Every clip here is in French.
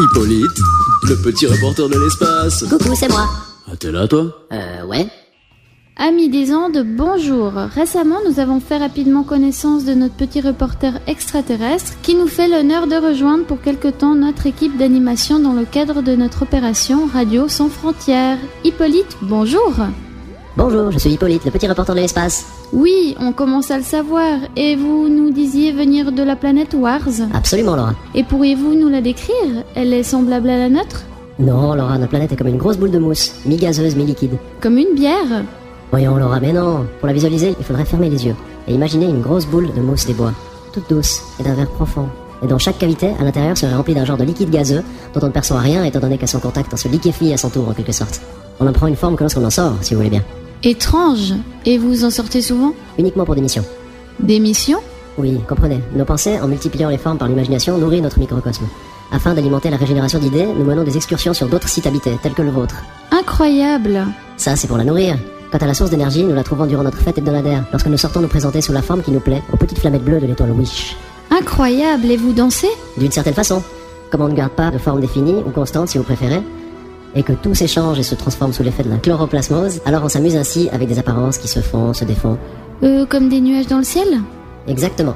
Hippolyte, le petit reporter de l'espace. Coucou, c'est moi. Ah, t'es là, toi? Ouais. Amis des Andes, bonjour. Récemment, nous avons fait rapidement connaissance de notre petit reporter extraterrestre qui nous fait l'honneur de rejoindre pour quelque temps notre équipe d'animation dans le cadre de notre opération Radio Sans Frontières. Hippolyte, bonjour. Bonjour, je suis Hippolyte, le petit reporter de l'espace. Oui, on commence à le savoir. Et vous nous disiez venir de la planète Wars. Absolument, Laura. Et pourriez-vous nous la décrire? Elle est semblable à la nôtre? Non, Laura, notre planète est comme une grosse boule de mousse, mi-gazeuse, mi-liquide. Comme une bière? Voyons, Laura, mais non. Pour la visualiser, il faudrait fermer les yeux et imaginer une grosse boule de mousse des bois, toute douce et d'un verre profond. Et dont chaque cavité, à l'intérieur, serait remplie d'un genre de liquide gazeux dont on ne perçoit rien étant donné qu'à son contact, on se liquéfie à son tour en quelque sorte. On en prend une forme que lorsqu'on en sort, si vous voulez bien. Étrange. Et vous en sortez souvent? Uniquement pour des missions. Des missions? Oui, comprenez. Nos pensées, en multipliant les formes par l'imagination, nourrissent notre microcosme. Afin d'alimenter la régénération d'idées, nous menons des excursions sur d'autres sites habités, tels que le vôtre. Incroyable. Ça, c'est pour la nourrir. Quant à la source d'énergie, nous la trouvons durant notre fête hebdomadaire, lorsque nous sortons nous présenter sous la forme qui nous plaît, aux petites flammettes bleues de l'étoile Wish. Incroyable. Et vous dansez? D'une certaine façon. Comme on ne garde pas de forme définie, ou constante si vous préférez, et que tout s'échange et se transforme sous l'effet de la chloroplasmose, alors on s'amuse ainsi avec des apparences qui se font, se défont. Comme des nuages dans le ciel? Exactement.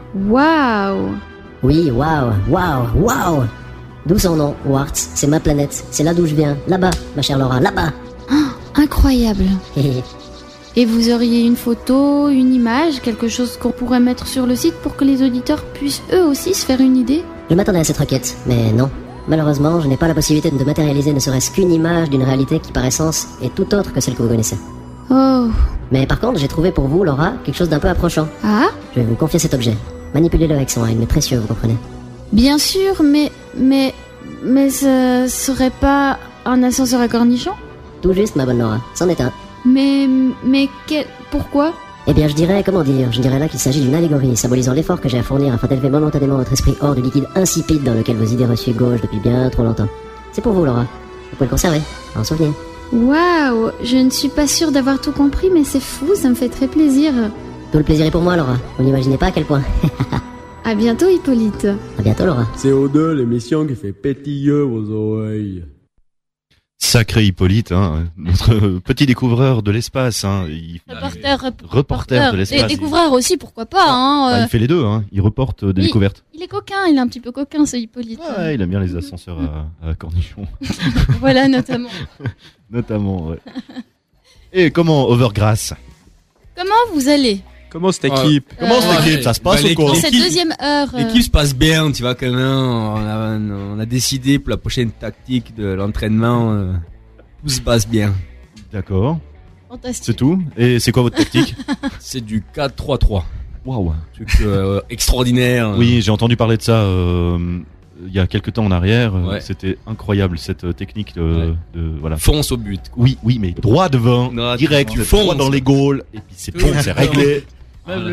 Waouh. Oui, waouh, waouh, waouh. D'où son nom, Warts, c'est ma planète, c'est là d'où je viens, là-bas, ma chère Laura, là-bas. Incroyable. Et vous auriez une photo, une image, quelque chose qu'on pourrait mettre sur le site pour que les auditeurs puissent eux aussi se faire une idée? Je m'attendais à cette requête, mais non. Malheureusement, je n'ai pas la possibilité de matérialiser ne serait-ce qu'une image d'une réalité qui par essence est tout autre que celle que vous connaissez. Oh. Mais par contre, j'ai trouvé pour vous, Laura, quelque chose d'un peu approchant. Ah? Je vais vous confier cet objet. Manipulez-le avec soin, il m'est précieux, vous comprenez? Bien sûr, mais ce serait pas un ascenseur à cornichons? Tout juste, ma bonne Laura, c'en est un. Pourquoi? Eh bien, je dirais là qu'il s'agit d'une allégorie symbolisant l'effort que j'ai à fournir afin d'élever momentanément votre esprit hors du liquide insipide dans lequel vos idées reçues gaugent depuis bien trop longtemps. C'est pour vous, Laura. Vous pouvez le conserver, en souvenir. Waouh, je ne suis pas sûre d'avoir tout compris, mais c'est fou, ça me fait très plaisir. Tout le plaisir est pour moi, Laura. Vous n'imaginez pas à quel point. À bientôt, Hippolyte. À bientôt, Laura. CO2, l'émission qui fait pétiller vos oreilles. Sacré Hippolyte, hein, notre petit découvreur de l'espace, hein. Reporter de l'espace. Découvreur aussi, pourquoi pas, hein. Il fait les deux, hein. Il reporte des découvertes. Il est coquin, il est un petit peu coquin, ce Hippolyte. Ouais, il aime bien les ascenseurs à cornichons. Voilà, notamment. Notamment, ouais. Et comment, Overgrass? Comment vous allez? Comment cette équipe? Ça se passe ou quoi? Pour cette deuxième heure. L'équipe se passe bien, tu vois, quand même. On a décidé pour la prochaine tactique de l'entraînement, tout se passe bien. D'accord. Fantastique. C'est tout? Et c'est quoi votre tactique? C'est du 4-3-3. Waouh. Truc extraordinaire. Oui, j'ai entendu parler de ça il y a quelques temps en arrière. Ouais. C'était incroyable cette technique voilà. Fonce au but. Oui, mais droit devant, Non, direct, tu droit fonces dans les goals, et puis c'est bon, c'est réglé. Voilà.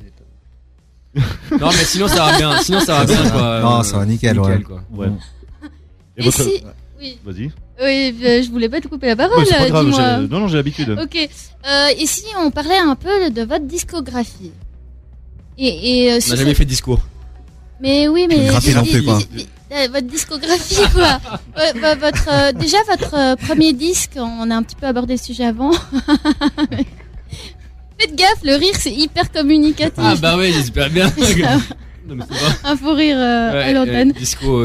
Non, mais sinon ça va bien. Quoi. Non, ça va nickel, ouais. Quoi. Ouais. Et si... Oui. Vas-y. Oui, je voulais pas te couper la parole, Ouais, c'est pas grave, dis-moi. non, j'ai l'habitude. Ok. Et si on parlait un peu de votre discographie? Et On n'a jamais fait de discours. Mais oui, mais... Graphie non plus, quoi. Votre discographie, quoi. Déjà, votre premier disque, on a un petit peu abordé le sujet avant. Faites gaffe, le rire, c'est hyper communicatif. Ah bah oui, j'espère bien. Non, mais c'est pas... Un faux rire à l'antenne. Disco.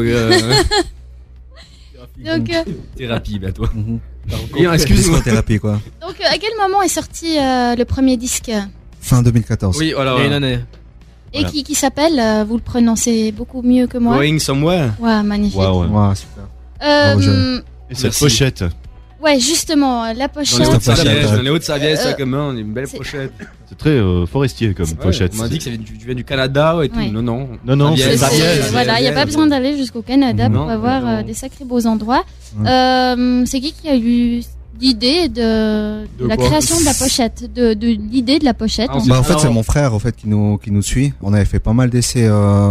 Donc, thérapie, bah toi. Excuse-moi. Thérapie, quoi. donc à quel moment est sorti le premier disque? Fin 2014. Oui, voilà. Il y a une année. Et Voilà. qui s'appelle, vous le prononcez beaucoup mieux que moi. Going somewhere. Ouais, magnifique. Waouh. Ouais, super. Et cette Merci. pochette. Ouais, justement, la pochette. Dans les pochette. Hautes-Savoie, ça comme on a une belle c'est- pochette. C'est très forestier comme pochette. On m'a dit que tu viens du Canada et tout. Ouais. Non. Non, Saviez, c'est Saviez. Voilà, il n'y a pas besoin d'aller jusqu'au Canada Non, pour avoir non. des sacrés beaux endroits. Ouais. C'est qui a eu l'idée de la quoi création de la pochette, de l'idée de la pochette? Ah, Bah, en fait, c'est mon frère, en fait, qui nous suit. On avait fait pas mal d'essais,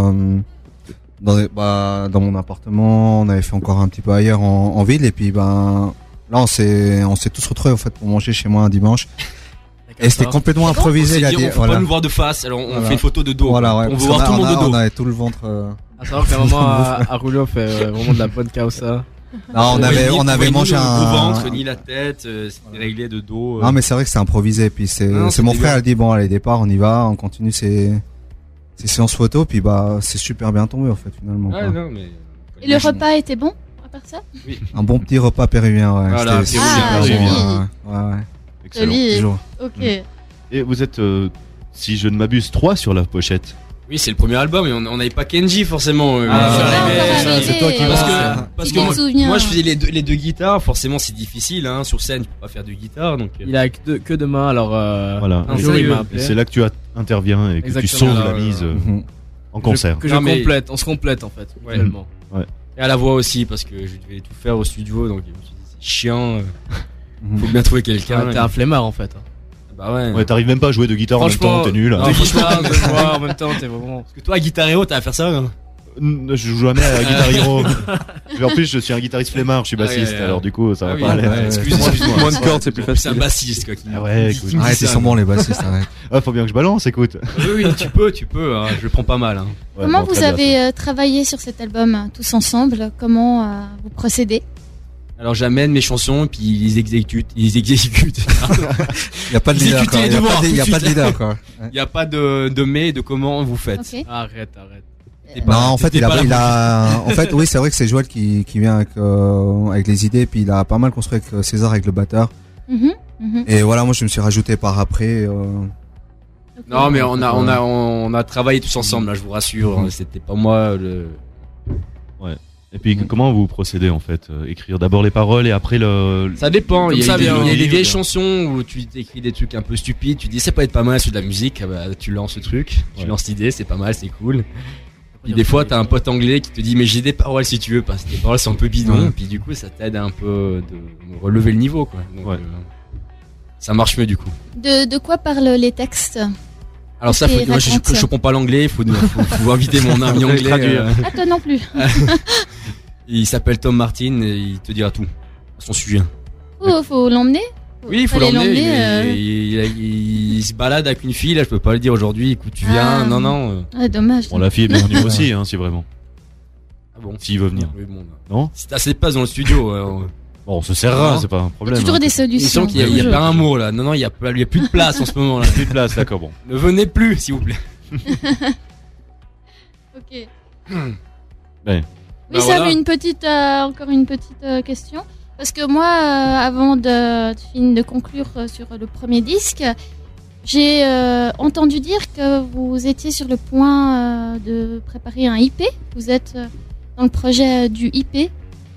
dans mon appartement. On avait fait encore un petit peu ailleurs en ville. Et puis, là, on s'est tous retrouvés, en fait, pour manger chez moi un dimanche. Et c'était complètement improvisé. On faut pas nous voir de face, alors on fait une photo de dos. Voilà, ouais. On Parce veut voir qu'on tout le monde de dos. On avait tout le ventre À savoir qu'à un moment, Arulio fait vraiment de la bonne causa. Non, on avait mangé un un ventre ni la tête, c'était réglé de dos. Non, mais c'est vrai que c'est improvisé. Puis c'est mon frère, il dit bon, allez, départ, on y va, on continue ces séances photo. Puis bah, c'est super bien tombé en fait finalement. Ouais, non, mais... Et le repas était bon à part ça? Oui. Un bon petit repas péruvien, ouais. Voilà, péruvien. Ouais. Excellent. Joli. Toujours. Ok. Et vous êtes, si je ne m'abuse, 3 sur la pochette. Oui, c'est le premier album et on n'avait pas Kenji forcément. c'est toi qui parce que moi je faisais les deux guitares, forcément c'est difficile hein, sur scène, tu peux pas faire de guitare donc. Il a que deux mains alors voilà. un jour il m'a appelé. Et c'est là que tu interviens et que tu Exactement. sauves la mise en concert. On se complète en fait, mutuellement. Ouais. Et à la voix aussi parce que je devais tout faire au studio donc je me suis dit c'est chiant, faut bien trouver quelqu'un. T'es un flemmard en fait. Bah ouais. Ouais, t'arrives même pas à jouer de guitare en même temps, t'es nul. Non, franchement, de voix en même temps, t'es vraiment. Parce que toi, à Guitar Hero, t'as à faire ça, non? Je joue jamais à Guitar Hero. En plus, je suis un guitariste flemmard, je suis bassiste, alors du coup, ça va pas aller. Excuse-moi. Moins de cordes, c'est plus facile. C'est un bassiste, quoi. Ah ouais, écoute. Arrête, ils sont bons les bassistes, arrête. Ah, faut bien que je balance, écoute. Oui, tu peux, hein, je le prends pas mal, hein. Comment vous avez travaillé sur cet album, tous ensemble? Comment vous procédez? Alors j'amène mes chansons puis ils les exécutent. Il y a pas de leader quoi. Il y a pas de leader quoi. Il y a pas de mais de comment vous faites. Okay. Arrête. Non, en fait, en fait, oui, c'est vrai que c'est Joël qui vient avec les idées, puis il a pas mal construit avec César, avec le batteur. Et voilà, moi, je me suis rajouté par après. Okay. Non, mais on a travaillé tous ensemble, là, je vous rassure. C'était pas moi le. Ouais. Et puis comment vous procédez en fait? Écrire d'abord les paroles et après le... Ça dépend, il y a des vieilles chansons chansons où tu écris des trucs un peu stupides, tu dis ça peut être pas mal, c'est de la musique, bah, tu lances le truc, tu lances l'idée, c'est pas mal, c'est cool. Puis des fois t'as un pote anglais qui te dit mais j'ai des paroles si tu veux, parce que tes paroles sont un peu bidons, puis du coup ça t'aide un peu de relever le niveau quoi. Donc, ça marche mieux du coup. De quoi parlent les textes? Alors ça, moi je comprends pas l'anglais, faut inviter mon ami anglais. Ah toi non plus. Il s'appelle Tom Martin et il te dira tout à son sujet. Faut l'emmener. Oui, il faut l'emmener. Il se balade avec une fille, là je peux pas le dire aujourd'hui, écoute tu viens, non. Ah, dommage. Bon, la fille est bienvenue aussi, hein, si vraiment. Ah bon. S'il veut venir. Oui, bon, non. Si t'as assez de place dans le studio. Bon, on se serrera, c'est pas un problème. Toujours des solutions. Il y a pas un mot là. Non, il y a plus de place en ce moment là. Plus de place, d'accord, bon. Ne venez plus, s'il vous plaît. Ok. Ouais. Oui, ça avait encore une petite question. Parce que moi, avant de conclure sur le premier disque, j'ai entendu dire que vous étiez sur le point de préparer un IP. Vous êtes dans le projet du EP.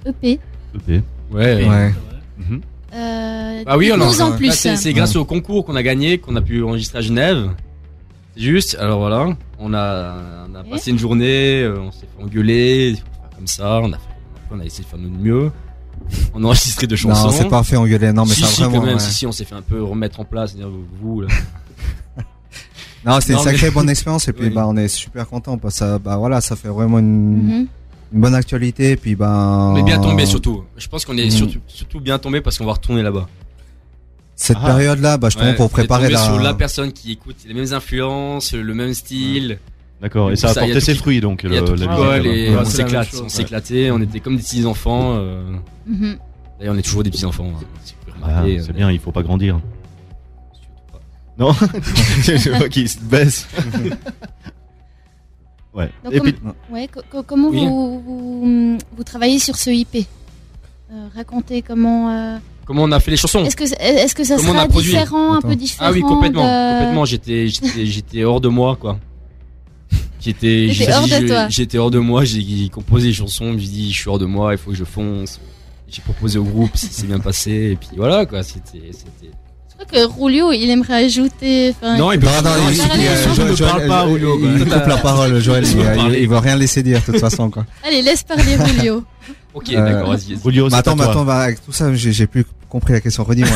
Ouais. Ah oui, en plus. C'est grâce au concours qu'on a gagné, qu'on a pu enregistrer à Genève. C'est juste, alors voilà, on a passé une journée, on s'est fait engueuler, comme ça, on a essayé de faire notre mieux. On a enregistré 2 chansons. Non, c'est pas fait engueuler, non, mais ça vraiment. Quand même, si, on s'est fait un peu remettre en place, c'est-à-dire vous là. Non, c'est une sacrée bonne expérience et puis on est super content parce que ça fait vraiment une bonne actualité et puis On est bien tombé surtout. Je pense qu'on est surtout bien tombé parce qu'on va retourner là-bas. Cette période-là, justement pour préparer sur la personne qui écoute les mêmes influences, le même style. D'accord, et ça a porté ses fruits donc. Il y a tout et on s'éclatait, on était comme des petits enfants. D'ailleurs, on est toujours des petits enfants. C'est bien, il faut pas grandir. Non, je vois qu'il se baisse. Ouais. Donc, et puis... comment vous travaillez sur ce IP? Racontez comment on a fait les chansons. Est-ce que ça sera différent, un peu différent? Ah oui, complètement. J'étais hors de moi, quoi. J'étais hors de moi. J'ai composé les chansons. Je me dit, je suis hors de moi. Il faut que je fonce. J'ai proposé au groupe, ça s'est bien passé. Et puis voilà, quoi. C'était. Je crois que Rulio, il aimerait ajouter. Non, il peut pas. Je ne parle pas, Rulio. Il coupe la parole, Joël. Il va rien laisser dire, de toute façon, quoi. Allez, laisse parler Rulio. Ok, d'accord, vas-y. Rulio, attends, avec tout ça, j'ai plus compris la question. Redis-moi.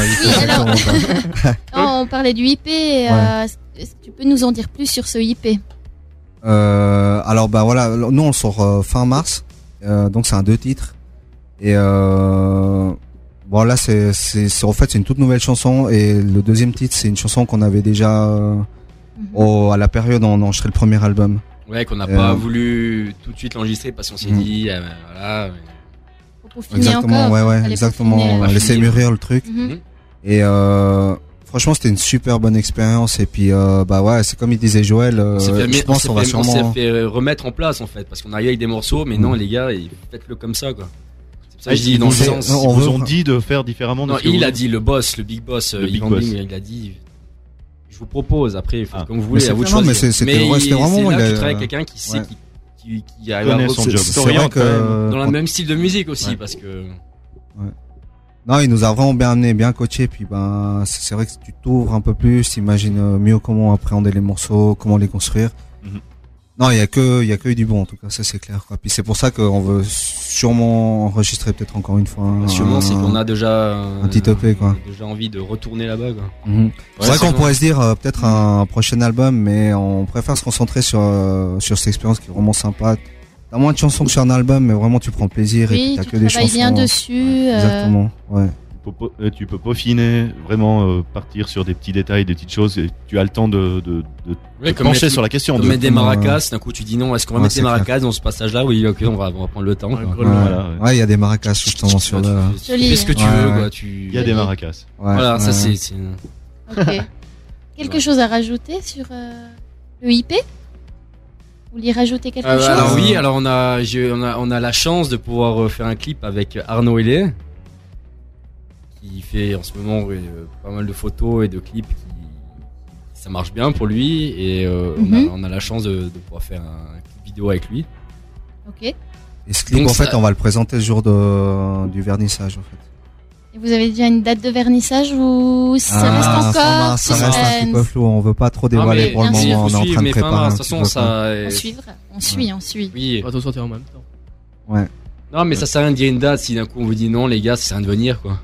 On parlait du IP. Est-ce que tu peux nous en dire plus sur ce IP? Alors, voilà, nous, on le sort fin mars. Donc, c'est un 2 titres. Et bon là c'est en fait c'est une toute nouvelle chanson et le deuxième titre c'est une chanson qu'on avait déjà à la période où on enregistrait le premier album. Ouais, qu'on n'a pas voulu tout de suite l'enregistrer parce qu'on s'est dit, voilà. Exactement, encore, exactement. Laisser mûrir le truc. Mhm. Et franchement, c'était une super bonne expérience. Et puis, c'est comme il disait Joël. Je pense qu'on va sûrement. On s'est fait remettre en place en fait, parce qu'on arrivait avec des morceaux, mais non les gars, faites-le comme ça quoi. C'est ça, je dis dans le sens. Ils vous ont dit de faire différemment. Non, il a dit le big boss, Yvan Bing, il a dit. Je vous propose. Après, faites comme vous voulez. À vous de choisir. Mais c'était vraiment. C'est là que tu travailles avec quelqu'un qui sait qui arrive à son job. Dans le même style de musique aussi, parce que. Non, il nous a vraiment bien amené, bien coaché. Puis c'est vrai que tu t'ouvres un peu plus, t'imagines mieux comment appréhender les morceaux, comment les construire. Mhm. Non, il y a que eu du bon en tout cas, ça c'est clair quoi. Puis c'est pour ça qu'on veut sûrement enregistrer peut-être encore une fois. Sûrement, c'est qu'on a déjà un petit EP quoi. Déjà envie de retourner là-bas quoi. C'est vrai qu'on pourrait se dire peut-être un prochain album, mais on préfère se concentrer sur cette expérience qui est vraiment sympa. T'as moins de chansons que sur un album, mais vraiment tu prends plaisir et t'as que des chansons. Tu travailles bien dessus. Exactement, ouais. Tu peux peaufiner, vraiment partir sur des petits détails, des petites choses. Et tu as le temps de pencher sur la question. De mettre des maracas, d'un coup tu dis non, est-ce qu'on va mettre des maracas dans ce passage-là? Oui, ok, on va prendre le temps. Ouais, il y a des maracas justement sur le. Fais ce que tu veux, quoi. Il y a des maracas. Voilà, ça c'est. Ok. Quelque chose à rajouter sur le IP? Vous voulez rajouter quelque chose? Alors oui, alors on a la chance de pouvoir faire un clip avec Arnaud Hélé, qui fait en ce moment pas mal de photos et de clips ça marche bien pour lui, et on a la chance de pouvoir faire un clip vidéo avec lui. Ok. Et ce clip, en fait, on va le présenter le jour du vernissage, en fait. Et vous avez déjà une date de vernissage ou ça reste encore ça reste un petit peu flou, on veut pas trop dévoiler pour le moment, on est en train de préparer. De toute façon, on suit. Oui. On va tout sortir en même temps. Ouais. Non, mais ça sert à rien de dire une date si d'un coup on vous dit non, les gars, ça sert à rien de venir, quoi.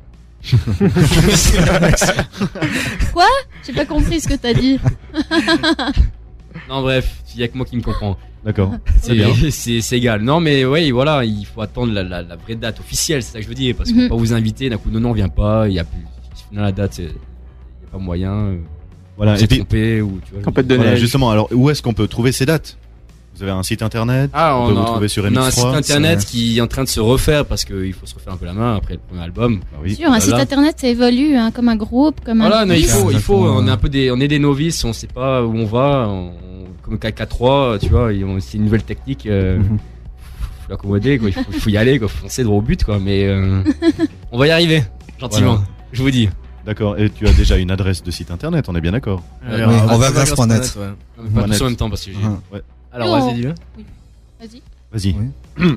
Quoi? J'ai pas compris ce que t'as dit. Non, bref, il y a que moi qui me comprends. D'accord. C'est égal. Non, mais ouais, voilà, il faut attendre la vraie date officielle, c'est ça que je veux dire, parce qu'on peut pas vous inviter, d'un coup, non, on vient pas, il y a plus. Dans la date, il y a pas moyen. Voilà. Et puis trompé ou tu vois. Tempête de neige. Justement, alors où est-ce qu'on peut trouver ces dates? Vous avez un site internet? On peut vous trouver sur MX3. On a un site internet qui est en train de se refaire parce qu'il faut se refaire un peu la main après le premier album. Oui. Sûr, un site internet ça évolue comme un groupe, comme voilà, un. Voilà, il faut. On est un peu on est des novices, on sait pas où on va. Comme KK3, tu vois, c'est une nouvelle technique. Faut l'accommoder, quoi. Il faut y aller, quoi. Faut foncer droit au but, quoi. Mais on va y arriver, gentiment. Voilà. Je vous dis. D'accord. Et tu as déjà une adresse de site internet, on est bien d'accord? Oui, overgrass.net. Pas tous en même temps parce que j'ai. Ouais. Alors, vas-y, dis-le. Oui. Vas-y. Vas-y. Oui.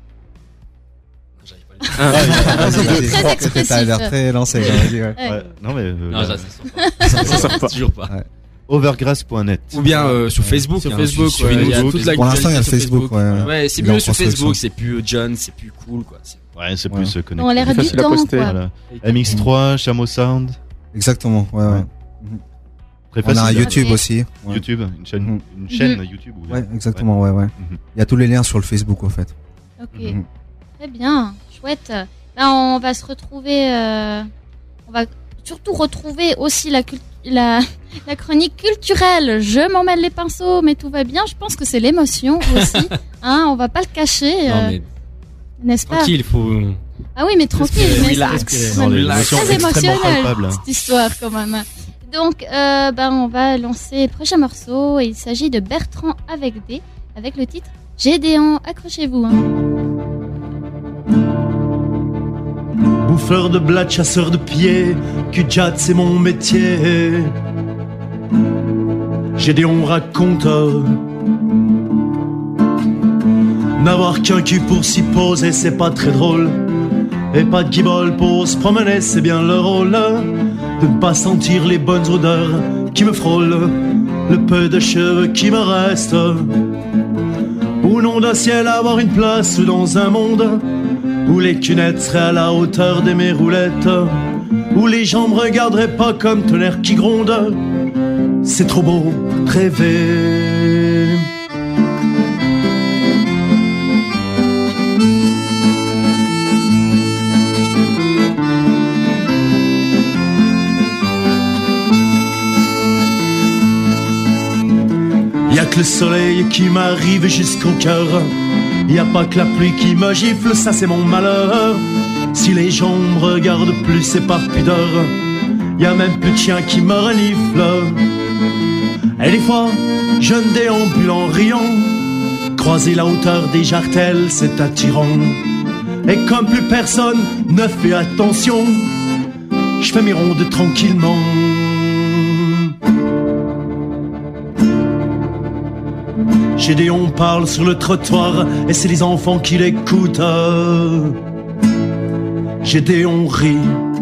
Vas-y. Très expressif. T'as l'air très lancé. Ouais. Non, mais. Non, ça sort pas. Toujours pas. Overgrass.net. Ou bien sur Facebook. Sur Facebook, il y a toute la pour l'instant, il y a le Facebook. Ouais, c'est mieux sur Facebook, c'est plus John, c'est plus cool, quoi. Ouais, c'est plus connecté. On a l'air du temps, quoi. Voilà. MX3, Chameau Sound. Exactement, ouais. Très facile. On a un YouTube aussi. YouTube, une chaîne YouTube. Ouais, exactement, ouais. Il y a tous les liens sur le Facebook, en fait. Ok. Très bien, chouette. Là, on va se retrouver. On va surtout retrouver aussi la chronique culturelle. Je m'en mêle les pinceaux, mais tout va bien. Je pense que c'est l'émotion aussi. On va pas le cacher. Non, mais n'est-ce pas? Tranquille, faut. Ah oui, mais tranquille. Relax. C'est très émotionnel cette histoire quand même. Donc, on va lancer le prochain morceau. Il s'agit de Bertrand avec D, avec le titre Gédéon. Accrochez-vous. Bouffeur de blattes, chasseur de pieds, Kudjat c'est mon métier. Gédéon raconte n'avoir qu'un cul pour s'y poser, c'est pas très drôle. Et pas de guibole pour se promener, c'est bien le rôle. De ne pas sentir les bonnes odeurs qui me frôlent, le peu de cheveux qui me restent. Au nom d'un ciel, avoir une place dans un monde où les cunettes seraient à la hauteur de mes roulettes, où les gens me regarderaient pas comme tonnerre qui gronde. C'est trop beau rêver. que le soleil qui m'arrive jusqu'au cœur. Y a pas que la pluie qui me gifle, ça c'est mon malheur. Si les gens me regardent plus, c'est par pudeur. Y a même plus de chien qui me renifle. Et des fois, je ne déambule en riant. Croiser la hauteur des jartelles, c'est attirant. Et comme plus personne ne fait attention, je fais mes rondes tranquillement. Gédéon parle sur le trottoir et c'est les enfants qui l'écoutent. Gédéon rit.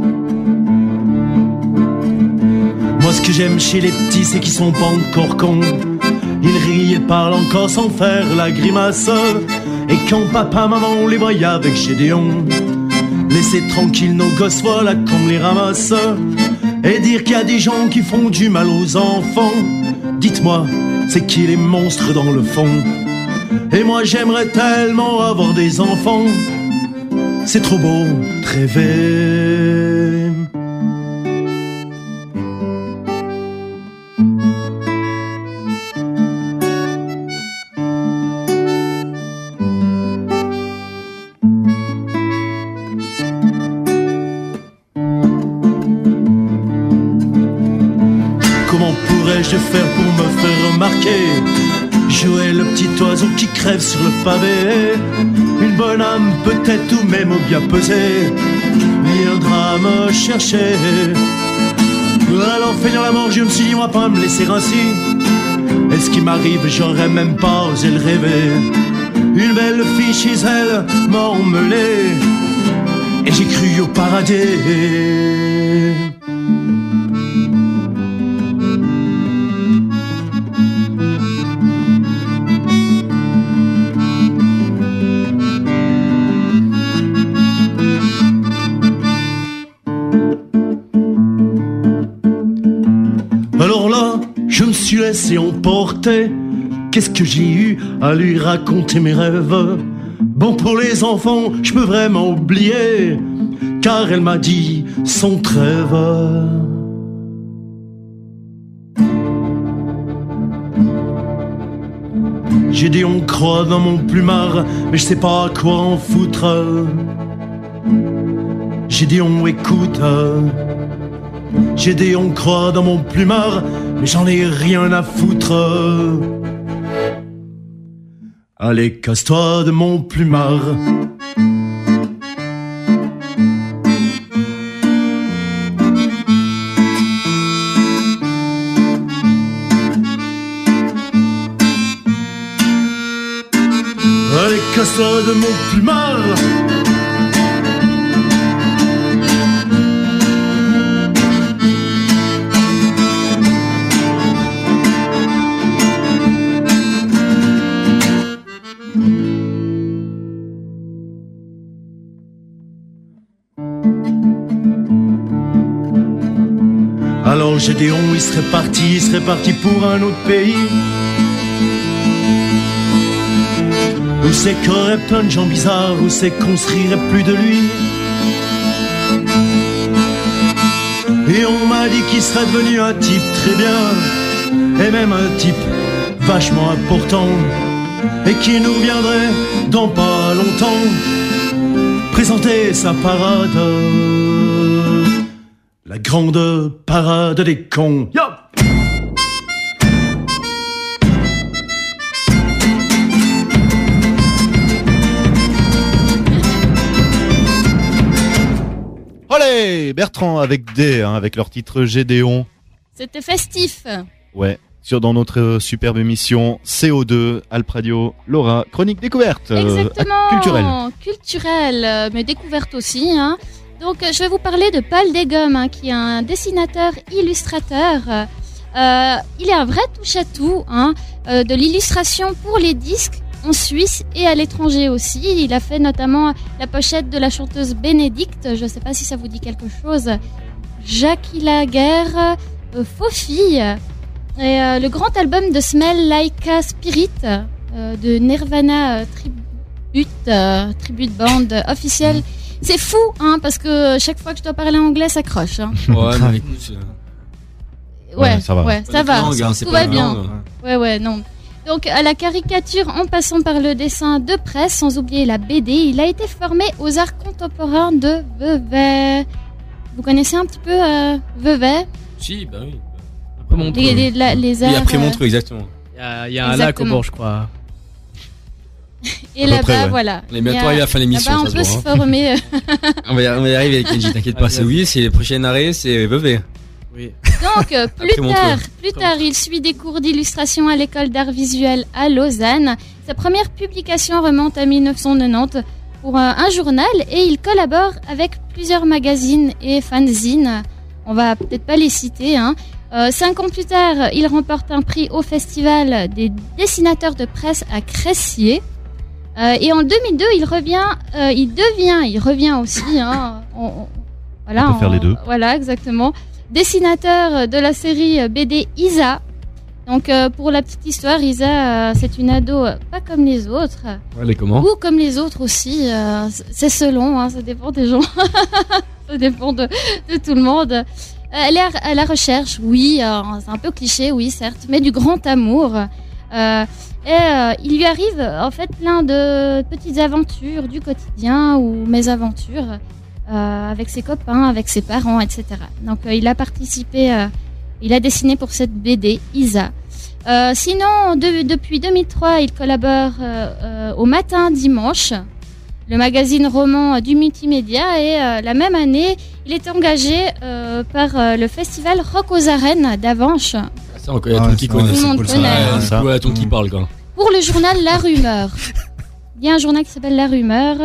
Moi ce que j'aime chez les petits c'est qu'ils sont pas encore cons. Ils rient, ils parlent encore sans faire la grimace. Et quand papa, maman les voyait avec Gédéon, laisser tranquilles nos gosses, voilà qu'on les ramasse. Et dire qu'il y a des gens qui font du mal aux enfants. Dites-moi, c'est qui les monstres dans le fond? Et moi j'aimerais tellement avoir des enfants. C'est trop beau de rêver. Comment pourrais-je faire pour me faire remarquer? Jouer le petit oiseau qui crève sur le pavé. Une bonne âme peut-être ou même au bien pesé viendra me chercher. Alors feignant la mort je me suis dit on va pas me laisser ainsi. Et ce qui m'arrive j'aurais même pas osé le rêver. Une belle fille chez elle m'a emmené et j'ai cru au paradis. Alors là, je me suis laissé emporter. Qu'est-ce que j'ai eu à lui raconter mes rêves? Bon, pour les enfants, je peux vraiment oublier, car elle m'a dit son trêve. J'ai dit on croit dans mon plumard, mais je sais pas quoi en foutre. J'ai dit on écoute. J'ai dit on croit dans mon plumard, mais j'en ai rien à foutre. Allez, casse-toi de mon plumard. Allez, casse-toi de mon plumard. Alors Gédéon, il serait parti pour un autre pays, où c'est qu'il y aurait plein de gens bizarres, où c'est qu'on se rirait plus de lui. Et on m'a dit qu'il serait devenu un type très bien, et même un type vachement important, et qui nous viendrait dans pas longtemps présenter sa parade. La grande parade des cons. Yo! Olé, Bertrand avec D, avec leur titre Gédéon. C'était festif. Ouais, dans notre superbe émission CO2, Alp Radio, Laura, chronique découverte. Exactement. Culturelle, mais découverte aussi, hein. Donc, je vais vous parler de Paul Degom, qui est un dessinateur, illustrateur. Il est un vrai touche-à-tout, de l'illustration pour les disques en Suisse et à l'étranger aussi. Il a fait notamment la pochette de la chanteuse Bénédicte. Je ne sais pas si ça vous dit quelque chose. Jackie Laguerre, Faux Fille. Et le grand album de Smell Like a Spirit de Nirvana Tribute Band officiel. C'est fou, parce que chaque fois que je dois parler anglais, ça croche. Ouais, mais écoute. Ouais, ça va. Langue, Tout va bien. Ouais, non. Donc à la caricature en passant par le dessin de presse, sans oublier la BD, il a été formé aux arts contemporains de Vevey. Vous connaissez un petit peu Vevey ? Si, bah oui. Après Montreux. Les arts. Oui, après Montreux, exactement. Il y a un lac au bord, je crois. Et là-bas, près, ouais. voilà. On est bientôt arrivé à la fin de l'émission. Là-bas, on peut se former. On va y arriver avec Kenji, t'inquiète pas. C'est le prochain arrêt, c'est Vevey. Oui. Donc, plus tard, il suit des cours d'illustration à l'école d'art visuel à Lausanne. Sa première publication remonte à 1990 pour un journal et il collabore avec plusieurs magazines et fanzines. On va peut-être pas les citer, hein. 5 ans plus tard, il remporte un prix au Festival des dessinateurs de presse à Cressier. Et en 2002, il revient aussi, hein. Voilà, on peut faire les deux. Voilà, exactement. Dessinateur de la série BD Isa. Donc pour la petite histoire, Isa, c'est une ado pas comme les autres. Elle est comment ? Ou comme les autres aussi. C'est selon, hein, ça dépend des gens. Ça dépend de tout le monde. Elle est à la recherche, oui, c'est un peu cliché, oui, certes, mais du grand amour. Il lui arrive en fait plein de petites aventures du quotidien ou mésaventures avec ses copains, avec ses parents, etc. Donc il a participé, il a dessiné pour cette BD, Isa. Sinon, depuis 2003, il collabore au Matin Dimanche, le magazine roman du multimédia, et la même année, il est engagé par le festival Rock aux Arènes d'Avanches. Ça, il y a tout qui connaît. Tout le monde connaît. Il y a tout qui parle, quoi. Pour le journal La Rumeur. Il y a un journal qui s'appelle La Rumeur.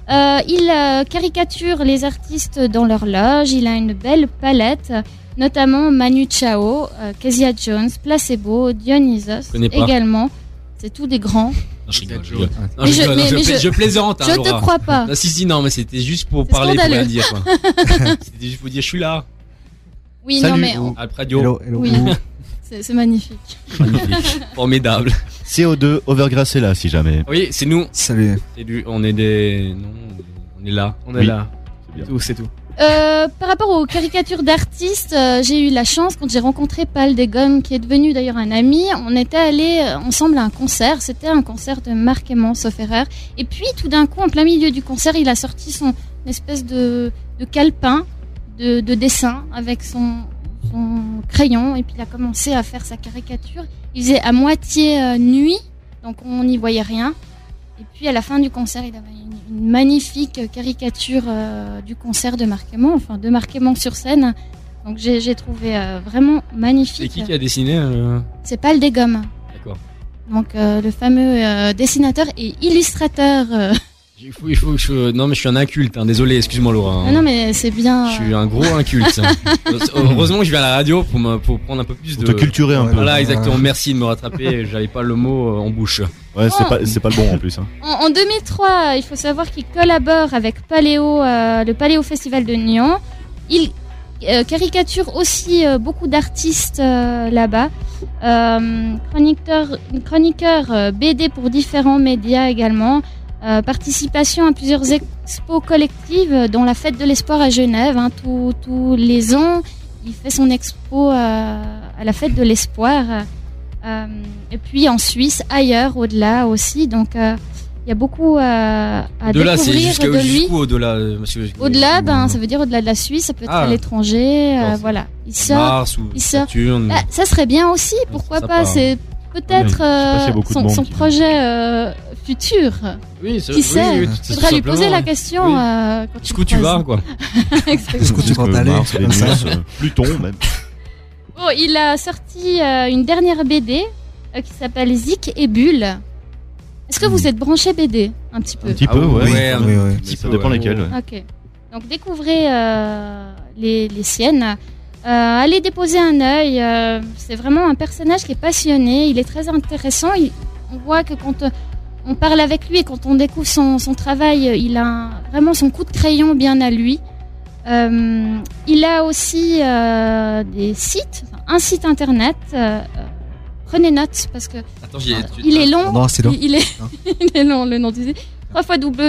Il caricature les artistes dans leur loge. Il a une belle palette, notamment Manu Chao, Kezia Jones, Placebo, Dionysos également. C'est tous des grands. Non, je rigole. Je plaisante. Je te crois pas. Non, non, mais c'était juste pour parler, pour rien dire. Quoi. C'était juste pour dire, je suis là. Oui, salut, non mais après radio. Hello. Oui, c'est magnifique. Magnifique, formidable. CO2 Overgrass est là, si jamais. Oui, c'est nous. Salut. On est des. Non, on est là. On est là. C'est tout. Par rapport aux caricatures d'artistes, j'ai eu la chance, quand j'ai rencontré Paul Degom, qui est devenu d'ailleurs un ami, on était allés ensemble à un concert. C'était un concert de Marc Aimant, sauf erreur. Et puis, tout d'un coup, en plein milieu du concert, il a sorti son espèce de calepin de dessin avec son crayon, et puis il a commencé à faire sa caricature. Il faisait à moitié nuit, donc on n'y voyait rien. Et puis à la fin du concert, il avait une magnifique caricature du concert de Marc Aimant, enfin de Marc Aimant sur scène. Donc j'ai trouvé vraiment magnifique. C'est qui a dessiné C'est Paul Degom. D'accord. Donc le fameux dessinateur et illustrateur. Il faut que je... Non mais je suis un inculte, hein. Désolé, excuse-moi Laura. Ah non mais c'est bien. Je suis un gros inculte. Heureusement que je vais à la radio pour prendre un peu plus de... Pour te culturer un peu. Voilà, exactement, merci de me rattraper, j'avais pas le mot en bouche. Ouais, c'est pas le bon en plus. Hein. En 2003, il faut savoir qu'il collabore avec le Paléo Festival de Nyon. Il caricature aussi beaucoup d'artistes là-bas. Chroniqueur BD pour différents médias également. Participation à plusieurs expos collectives, dont la Fête de l'Espoir à Genève. Hein, tous les ans, il fait son expo à la Fête de l'Espoir. Et puis en Suisse, ailleurs, au-delà aussi. Donc il y a beaucoup à au-delà, découvrir de lui. Au-delà, monsieur. Au-delà, ça veut dire au-delà de la Suisse, ça peut être à l'étranger. Voilà, il sort. Mars ou Saturne. Ça serait bien aussi, pourquoi pas. C'est peut-être son projet futur. Oui, qui sait. Tu devrais lui poser la question quand jusqu'où tu vas, quoi. Jusqu'où tu vas aller. Pluton même. Bon, il a sorti une dernière BD qui s'appelle Zik et Bulle. Est-ce que vous êtes branché BD un petit peu? Un petit peu, ouais. Oui. Ça dépend lesquels. Ok. Donc découvrez les siennes. Allez déposer un œil. C'est vraiment un personnage qui est passionné. Il est très intéressant. On voit que quand on parle avec lui et quand on découvre son travail, il a vraiment son coup de crayon bien à lui. Il a aussi des sites, un site internet. Prenez note parce que il est long. Non, c'est long. Il est long le nom du site.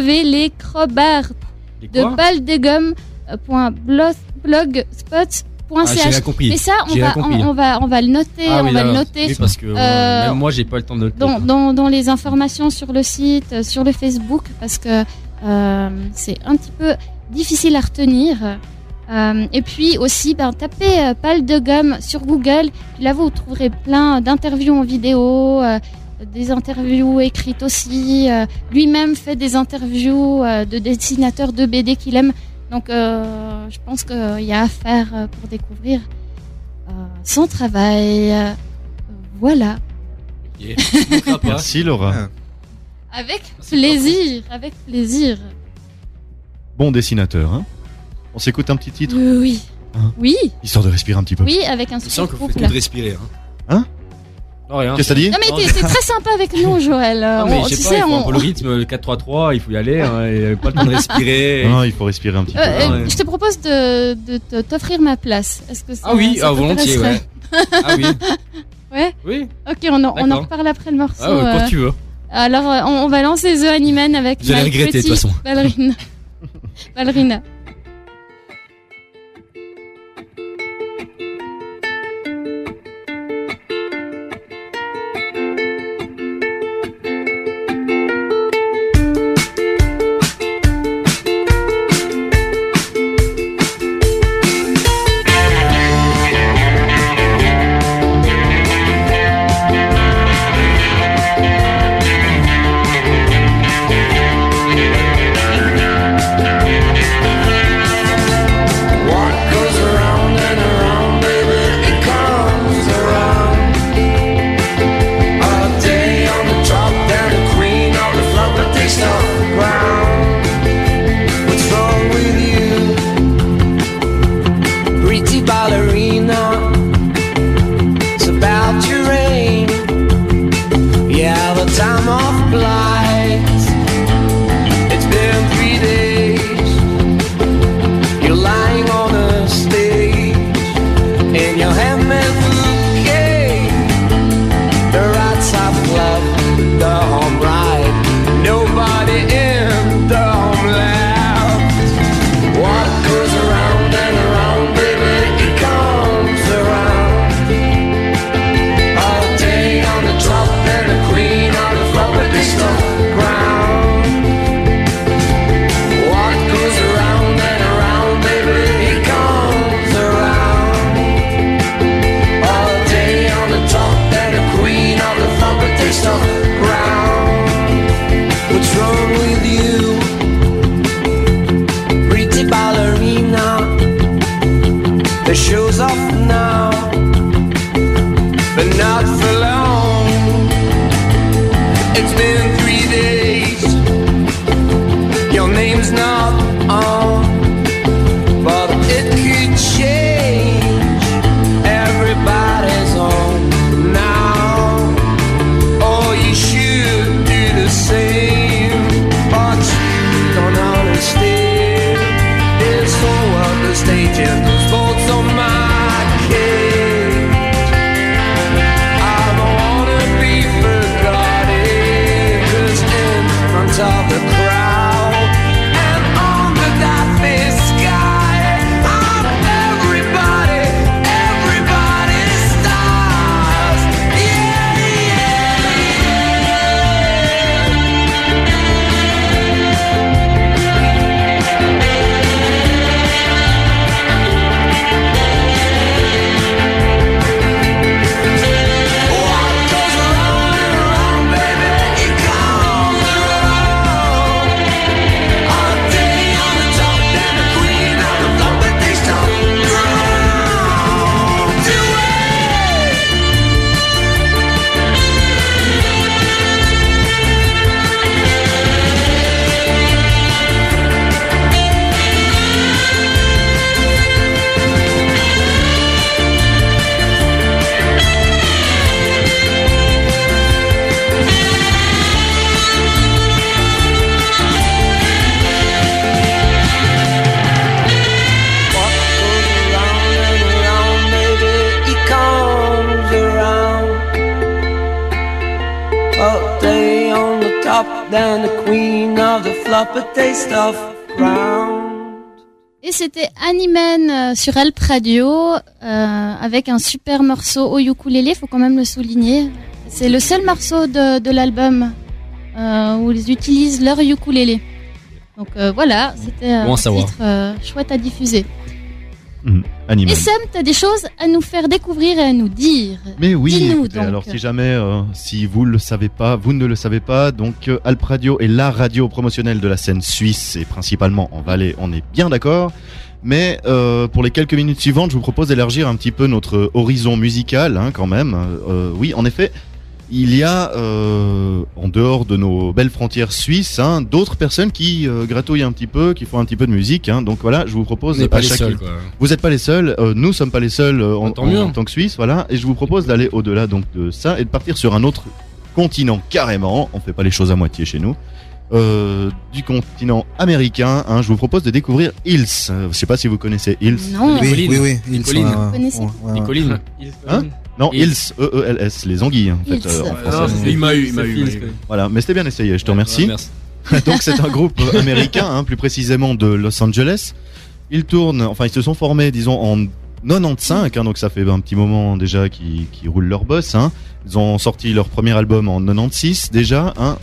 www.lescrobards de baldegum.blogspot.com. J'ai rien compris. Mais ça, on va le noter, le noter. Oui, parce que même moi, j'ai pas le temps de le noter. Dans les informations sur le site, sur le Facebook, parce que c'est un petit peu difficile à retenir. Et puis aussi, tapez Pal de Gomme sur Google. Puis là, vous trouverez plein d'interviews en vidéo, des interviews écrites aussi. Lui-même fait des interviews de dessinateurs de BD qu'il aime. Donc, je pense qu'il y a à faire pour découvrir son travail. Voilà. Yeah. Merci Laura. Avec plaisir. Bon dessinateur, hein. On s'écoute un petit titre. Oui. Hein, oui. Histoire de respirer un petit peu. Oui, avec un super couple. Je sens qu'on fait tout de respirer. Hein? Non, rien. Qu'est-ce que t'as dit? Non, mais t'es très sympa avec nous, Joël. Non, mais je sais pas, il faut un peu le rythme, le 4-3-3, il faut y aller, et pas le temps de respirer. Non, il faut respirer un petit peu. Je te propose de t'offrir ma place. Est-ce que ça, volontiers, ouais. Ah oui. Ouais? Oui. Ok, on en reparle après le morceau. Ah ouais, quand tu veux. Alors, on va lancer The Animan avec vous allez regretter, de toute façon. Ballerina. The show's off now, but not for long. It's been 3 days, your name's not on, but it could change. Everybody's on now. Oh, you should do the same, but you don't understand. It's all what the stage is. Those on my cage. I don't wanna be forgotten, 'cause in front of the crowd and under that big sky, I'm everybody's stars. Then the queen of the flopper taste of ground. Et c'était Animen sur Alp Radio avec un super morceau au ukulélé, faut quand même le souligner. C'est le seul morceau de l'album où ils utilisent leur ukulélé. Donc voilà, c'était un titre chouette à diffuser. Animen. Et Sam, t'as des choses à nous faire découvrir et à nous dire. Mais oui, Dis-nous, écoutez, donc. alors si jamais, si vous ne le savez pas, donc Alp Radio est la radio promotionnelle de la scène suisse et principalement en Valais, on est bien d'accord. Mais pour les quelques minutes suivantes, je vous propose d'élargir un petit peu notre horizon musical, hein, quand même. Oui, en effet, il y a, en dehors de nos belles frontières suisses, hein, d'autres personnes qui gratouillent un petit peu, qui font un petit peu de musique. Hein. Donc voilà, je vous propose... Vous n'êtes pas les seuls, quoi. Vous n'êtes pas les seuls, nous sommes pas les seuls en tant que Suisses, voilà. Et je vous propose d'aller au-delà donc de ça et de partir sur un autre continent carrément. On fait pas les choses à moitié chez nous. Du continent américain, hein, je vous propose de découvrir Hills. Je sais pas si vous connaissez Hills. Non. Oui. Les collines. Vous connaissez Les collines. Hein? Non, Hills, E-E-L-S, les anguilles, en fait. Hills. En français. Il m'a eu. Voilà, mais c'était bien essayé, je te remercie. Merci. Donc c'est un groupe américain, hein, plus précisément de Los Angeles. Ils se sont formés, disons, en 95, hein, donc ça fait un petit moment déjà qu'ils roulent leur boss. Hein. Ils ont sorti leur premier album en 96 déjà, hein,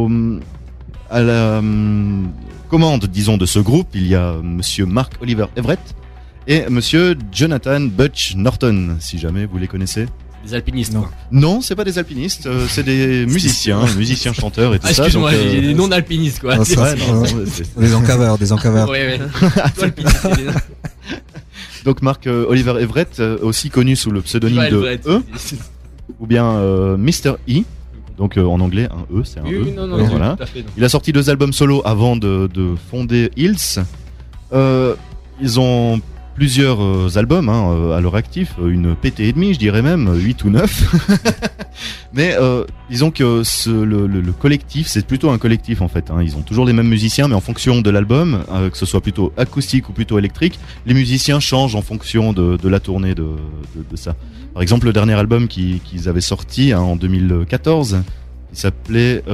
à la commande, disons, de ce groupe, il y a monsieur Mark Oliver Everett et monsieur Jonathan Butch Norton, si jamais vous les connaissez. Des alpinistes, non. Non, c'est pas des alpinistes, c'est des musiciens, chanteurs et tout ça. Excuse-moi, j'ai des non-alpinistes, quoi. Non, des encaveurs. Ouais. Alpinistes, Donc Mark Oliver Everett, aussi connu sous le pseudonyme de Everett. E, ou bien Mr. E. Donc en anglais, un E, c'est un E. Non, Voilà. tout à fait, non. Il a sorti 2 albums solo avant de fonder Hills. Ils ont plusieurs albums, hein, à leur actif, une pétée et demie, je dirais même 8 ou 9. Mais disons que le collectif, c'est plutôt un collectif en fait, hein. Ils ont toujours les mêmes musiciens, mais en fonction de l'album, que ce soit plutôt acoustique ou plutôt électrique, les musiciens changent en fonction de la tournée de ça. Par exemple, le dernier album qu'ils avaient sorti, hein, en 2014, il s'appelait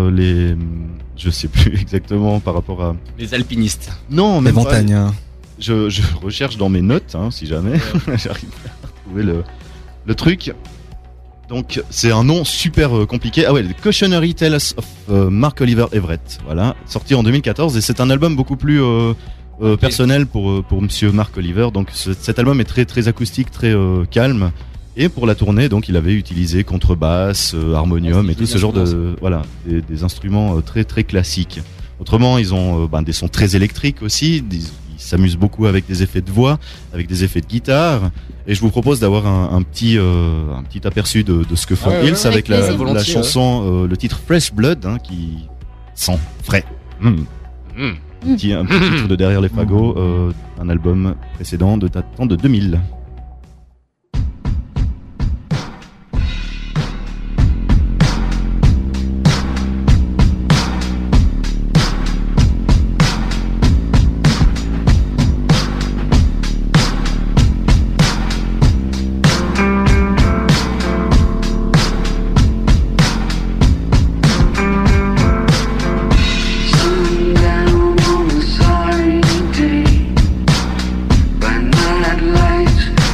je sais plus exactement par rapport à... Les alpinistes. Non, Les même pas. montagnes. Je recherche dans mes notes, hein, si jamais j'arrive à trouver le truc. Donc c'est un nom super compliqué. Ah ouais, The Cautionary Tales of Mark Oliver Everett. Voilà, sorti en 2014 et c'est un album beaucoup plus personnel pour monsieur Mark Oliver. Donc cet album est très très acoustique, très calme. Et pour la tournée, donc il avait utilisé contrebasse, harmonium et tout ce genre des instruments très très classiques. Autrement, ils ont des sons très électriques aussi. Ils s'amusent beaucoup avec des effets de voix, avec des effets de guitare. Et je vous propose d'avoir un petit aperçu de ce que font Hills avec la chanson, le titre Fresh Blood, hein, qui sent frais. Un petit titre de Derrière les fagots, un album précédent datant de 2000. Sundown on a sorry day, by night lights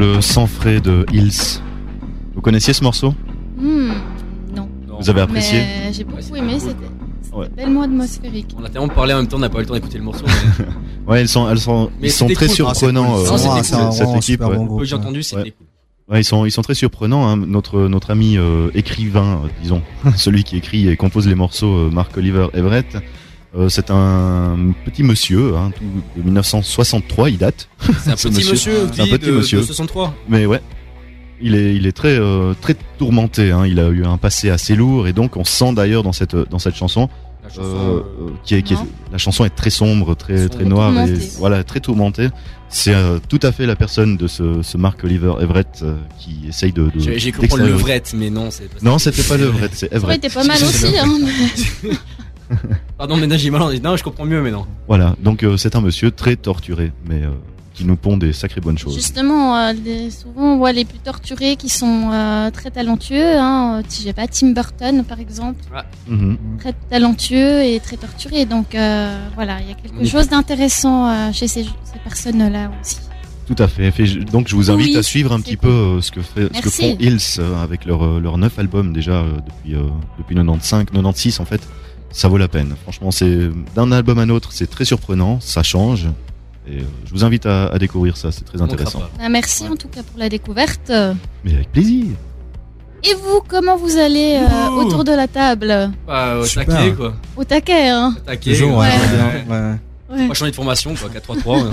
Le sang frais de Hills. Vous connaissiez ce morceau? Non. Vous avez apprécié? Mais j'ai beaucoup aimé, c'était Ouais. tellement atmosphérique. On a tellement parlé en même temps, on n'a pas eu le temps d'écouter le morceau. Mais... Ouais, ils sont Mais très c'était cool. surprenants. Ah, c'était cool. C'est un cette vraiment équipe. super Ouais. bon Peu groupe. que j'ai entendu, c'était Ouais. cool. Ouais, ils sont très surprenants. Hein. Notre ami écrivain, disons, celui qui écrit et compose les morceaux, Mark Oliver Everett. C'est un petit monsieur, hein, de 1963, il date. C'est un Ce petit monsieur, c'est un petit monsieur. de 63. Mais ouais, il est très très tourmenté. Hein. Il a eu un passé assez lourd et donc on sent d'ailleurs dans cette chanson, La chanson, la chanson est très sombre, très Sombre, noire et tourmentée. voilà, très tourmentée. C'est tout à fait la personne de ce Mark Oliver Everett qui essaye de j'ai cru prendre d'extérioriser. le vrai, mais non, c'est pas ça. Non, c'était pas le vrai, c'est Ça aurait Everett. été pas mal aussi, hein. Pardon, mais non, j'ai mal. Non, je comprends mieux, mais non. Voilà, donc c'est un monsieur très torturé, mais qui nous pond des sacrées bonnes choses. Justement, souvent on voit les plus torturés qui sont très talentueux. Hein. Je sais pas, Tim Burton par exemple, Mhm. très talentueux et très torturé. Donc voilà, il y a quelque On est chose d'intéressant chez ces personnes-là aussi. Tout à fait. Donc je vous invite Oui, à suivre un c'est petit cool. peu ce que Merci. font Hills avec leur 9 albums déjà depuis 95, 96 en fait. Ça vaut la peine. Franchement, c'est d'un album à un autre, c'est très surprenant, ça change. Et je vous invite à découvrir ça, c'est très On manquera intéressant. pas. Ah, merci en tout cas pour la découverte. Mais avec plaisir. Et vous, comment vous allez autour de la table? Bah, au Super. taquet, quoi. Au taquet, hein? Au taquet. Toujours, Ouais. bien, ouais. Ouais. Pas changer de formation, quoi. 4-3-3.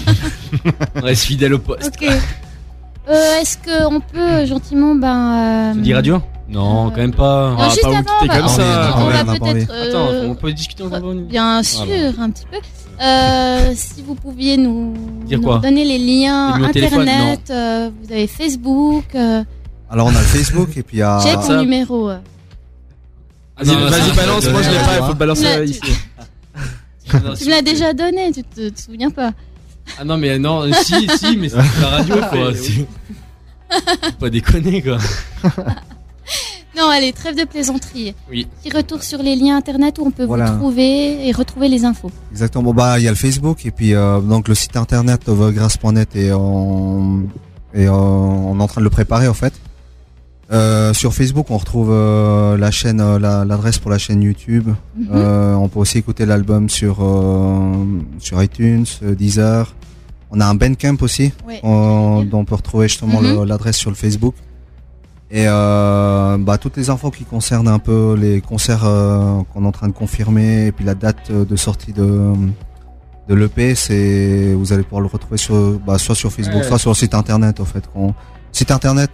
On reste fidèle au poste. Ok. Est-ce qu'on peut gentiment, Tu dis radio? Non, quand même pas. Non, juste pas vous avant, quitter bah, comme on ça. va on a pas peut-être. Attends, on peut discuter encore une Bien sûr, un petit peu. Si vous pouviez nous Dire quoi? donner les liens Les numéros de téléphone, internet, vous avez Facebook. Alors on a le Facebook et puis il y a. J'ai ton ça. numéro. Vas-y, vas-y, balance, moi je l'ai pas, il faut le balancer Là, ici. Tu me l'as déjà donné, tu te souviens pas? Ah non, mais non, si, mais c'est la radio, quoi. Faut pas déconner, quoi. Non, allez, trêve de plaisanterie. Oui. Petit retour sur les liens internet où on peut Voilà. vous trouver et retrouver les infos. Exactement. Bon, bah il y a le Facebook et puis donc le site internet overgrass.net et on est en train de le préparer en fait. Sur Facebook, on retrouve la chaîne, l'adresse pour la chaîne YouTube. On peut aussi écouter l'album sur iTunes, Deezer. On a un Bandcamp aussi, Ouais. dont on peut retrouver justement Mhm. l'adresse sur le Facebook. Et toutes les infos qui concernent un peu les concerts qu'on est en train de confirmer et puis la date de sortie de l'EP, vous allez pouvoir le retrouver soit sur Facebook, soit sur le site internet en fait. Le site internet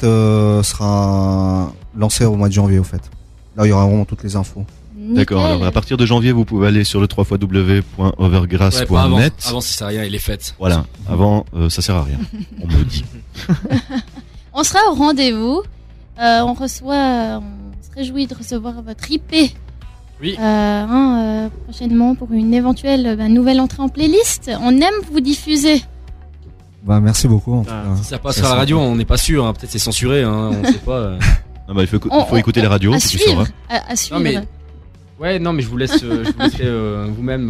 sera lancé au mois de janvier au fait. Là il y aura vraiment toutes les infos. D'accord. Alors à partir de janvier, vous pouvez aller sur le www.overgrass.net. Ouais, pas avant. Avant, ça sert à rien, il est fait. Voilà. Avant, ça sert à rien. On me dit. On sera au rendez-vous. On se réjouit de recevoir votre IP. Oui. Prochainement pour une éventuelle nouvelle entrée en playlist. On aime vous diffuser. Bah merci beaucoup. En tout cas. Si ça passe à la radio, on n'est pas sûr. Hein. Peut-être c'est censuré, hein. On sait pas. Ah bah, il faut écouter les radios, À puis tu suivre. sauras. À suivre. Non, mais- Ouais, non, mais je vous laisserai vous-même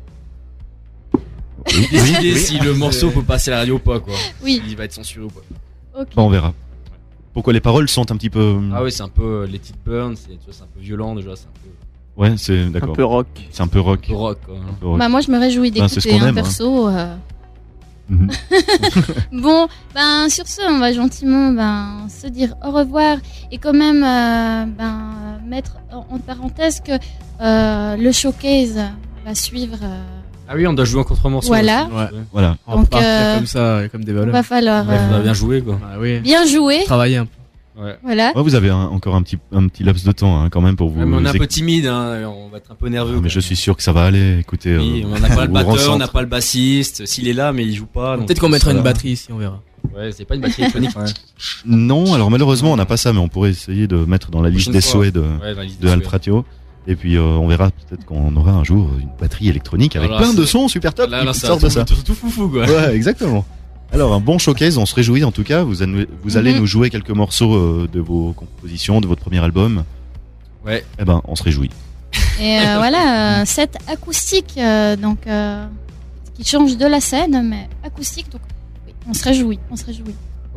décider si le morceau peut passer à la radio ou pas, quoi. Oui. Il va être censuré ou pas. Ok. Bon, on verra. Pourquoi les paroles sont un petit peu. Ah ouais, c'est un peu Let It Burn, c'est un peu violent déjà, c'est un peu, Ouais, c'est d'accord. Un peu rock. C'est un peu rock. un peu rock, quoi. Un peu rock. Bah moi je me réjouis Ben, c'est ce d'écouter qu'on un aime, perso. Mhm. Bon, sur ce, on va gentiment se dire au revoir et quand même mettre en parenthèse que le showcase va suivre. Ah oui, on doit jouer un contre-morceau. Voilà. aussi. Ouais. Voilà. On Donc, va partir comme ça, comme des Il voleurs. va falloir Ouais, faudra bien jouer, quoi. Ah oui. bien jouer. Travailler un peu. Ouais. Voilà. Ouais, vous avez encore un petit laps de temps hein, quand même pour vous. Ouais, mais on est un peu écouter. timide, hein, on va être un peu nerveux. Ah, mais quoi. je suis sûr que ça va aller. Écoutez, Oui, on n'a pas le vous batteur, on recentre. n'a pas le bassiste. S'il est là, mais il joue pas. donc Peut-être qu'on mettra ça une va. batterie ici, on verra. Ouais, c'est pas une batterie électronique. Non, alors malheureusement, on n'a pas ça, mais on pourrait essayer de mettre dans la liste Prochaine des fois. souhaits de Ouais, dans la liste de des Alpratio. Et puis on verra peut-être qu'on aura un jour une batterie électronique avec Voilà, plein de c'est- sons super top Là, qui là, ça sortent de ça. tout foufou, quoi. Ouais, exactement. Alors un bon showcase, on se réjouit en tout cas. Vous allez Mhm. nous jouer quelques morceaux de vos compositions, de votre premier album. Ouais. Eh ben, on se réjouit. Et voilà, set acoustique, qui change de la scène, mais acoustique, donc oui, on se réjouit.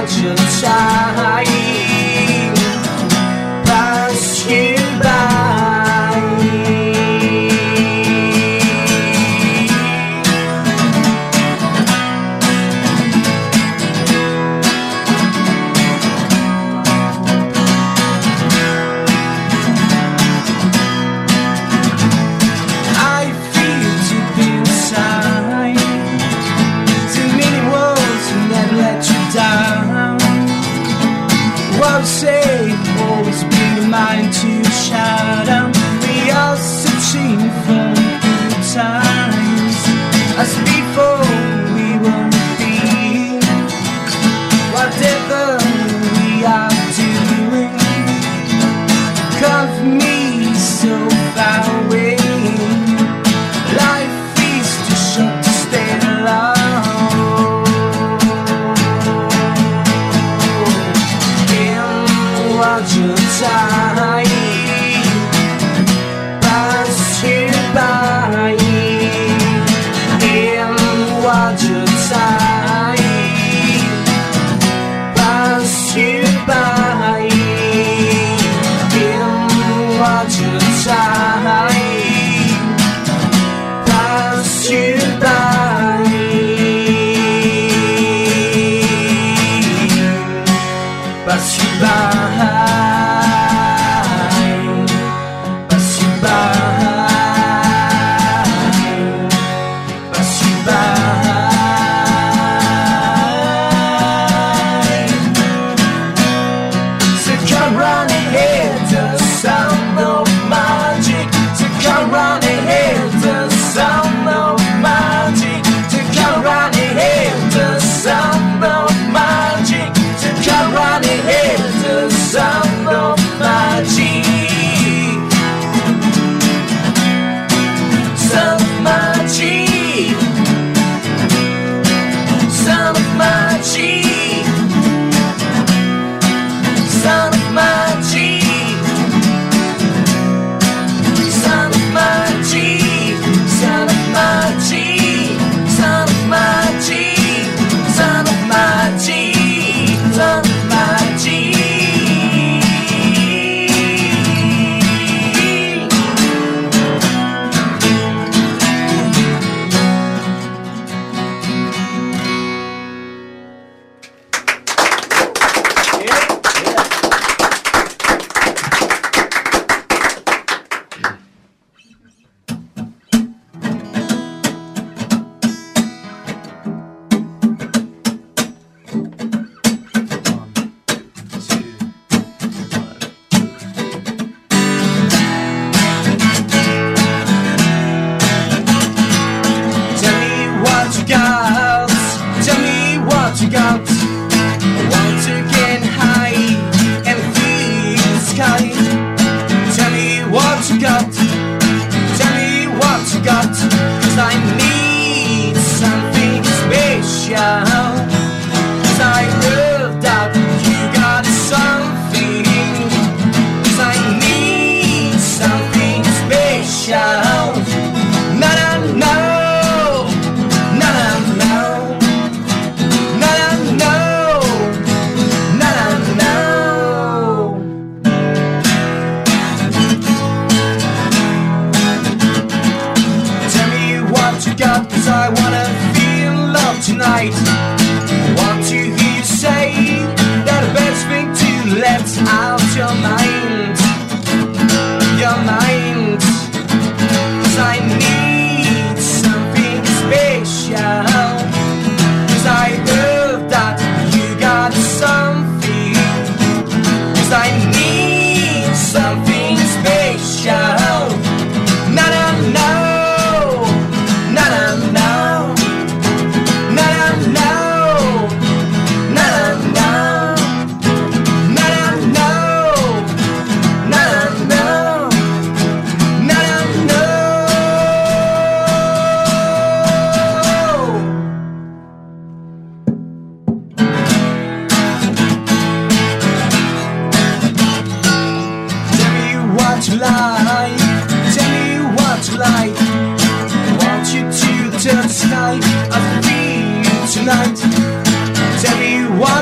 watch your time pass you by. I feel deep inside too many words and never let you down. What say always be the mind to shout out. We are searching for good times. As before we won't be. Whatever we are doing, come me so far away. Life is too short to stay alone. Watch your time pass you by. Watch your time pass you by. Watch your time pass you by. Pass you by.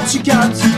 what you got to